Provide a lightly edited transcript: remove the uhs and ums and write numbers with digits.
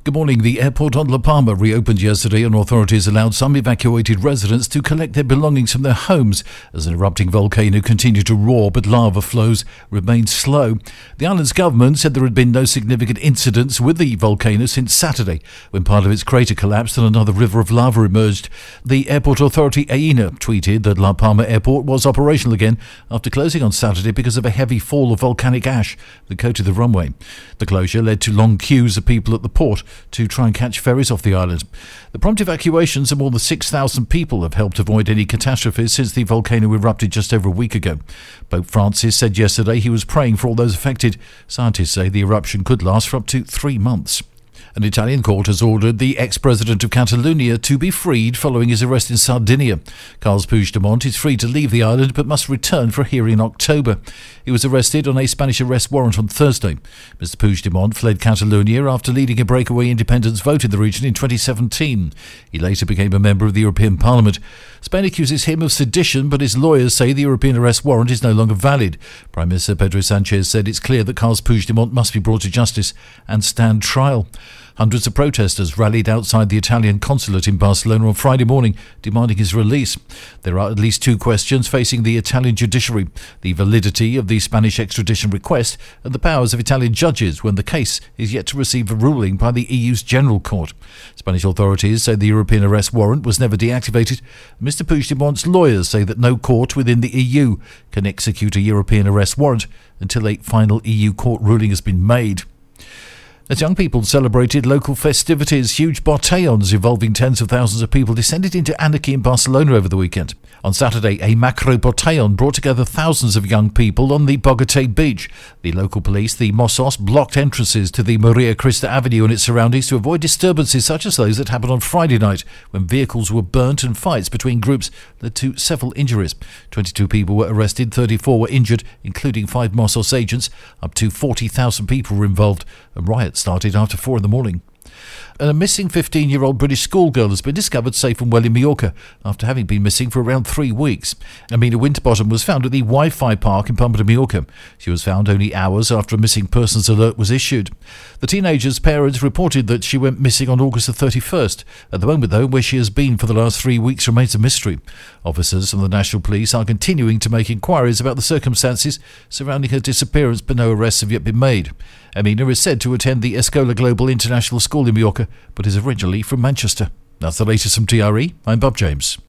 Good morning. The airport on La Palma reopened yesterday and authorities allowed some evacuated residents to collect their belongings from their homes as an erupting volcano continued to roar, but lava flows remained slow. The island's government said there had been no significant incidents with the volcano since Saturday, when part of its crater collapsed and another river of lava emerged. The airport authority, AENA, tweeted that La Palma Airport was operational again after closing on Saturday because of a heavy fall of volcanic ash that coated the runway. The closure led to long queues of people at the port to try and catch ferries off the island. The prompt evacuations of more than 6,000 people have helped avoid any catastrophes since the volcano erupted just over a week ago. Pope Francis said yesterday he was praying for all those affected. Scientists say the eruption could last for up to 3 months. An Italian court has ordered the ex-president of Catalonia to be freed following his arrest in Sardinia. Carles Puigdemont is free to leave the island but must return for a hearing in October. He was arrested on a Spanish arrest warrant on Thursday. Mr. Puigdemont fled Catalonia after leading a breakaway independence vote in the region in 2017. He later became a member of the European Parliament. Spain accuses him of sedition, but his lawyers say the European arrest warrant is no longer valid. Prime Minister Pedro Sanchez said it's clear that Carles Puigdemont must be brought to justice and stand trial. Hundreds of protesters rallied outside the Italian consulate in Barcelona on Friday morning, demanding his release. There are at least 2 questions facing the Italian judiciary: the validity of the Spanish extradition request and the powers of Italian judges when the case is yet to receive a ruling by the EU's General Court. Spanish authorities say the European arrest warrant was never deactivated. Mr. Puigdemont's lawyers say that no court within the EU can execute a European arrest warrant until a final EU court ruling has been made. As young people celebrated local festivities, huge botellons involving tens of thousands of people descended into anarchy in Barcelona over the weekend. On Saturday, a macro botellon brought together thousands of young people on the Bogatay beach. The local police, the Mossos, blocked entrances to the Maria Christa Avenue and its surroundings to avoid disturbances such as those that happened on Friday night, when vehicles were burnt and fights between groups led to several injuries. 22 people were arrested, 34 were injured, including 5 Mossos agents. Up to 40,000 people were involved, and riots started after 4 in the morning. And a missing 15-year-old British schoolgirl has been discovered safe and well in Mallorca after having been missing for around 3 weeks. Amina Winterbottom was found at the Wi-Fi park in Palma de Mallorca. She was found only hours after a missing persons alert was issued. The teenager's parents reported that she went missing on August the 31st. At the moment, though, where she has been for the last 3 weeks remains a mystery. Officers from the National Police are continuing to make inquiries about the circumstances surrounding her disappearance, but no arrests have yet been made. Amina is said to attend the Escola Global International School in Mallorca, but is originally from Manchester. That's the latest from TRE. I'm Bob James.